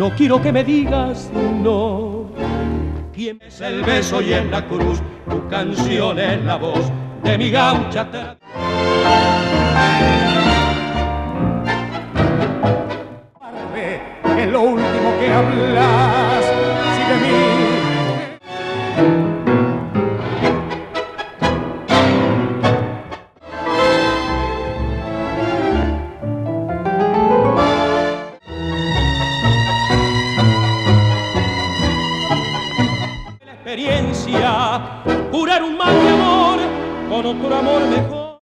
no quiero que me digas no. ¿Quién es el beso y en la cruz? Tu canción es la voz de mi gaucha. Es lo último que hablas, si de mí. La experiencia, curar un mal de amor con otro amor mejor.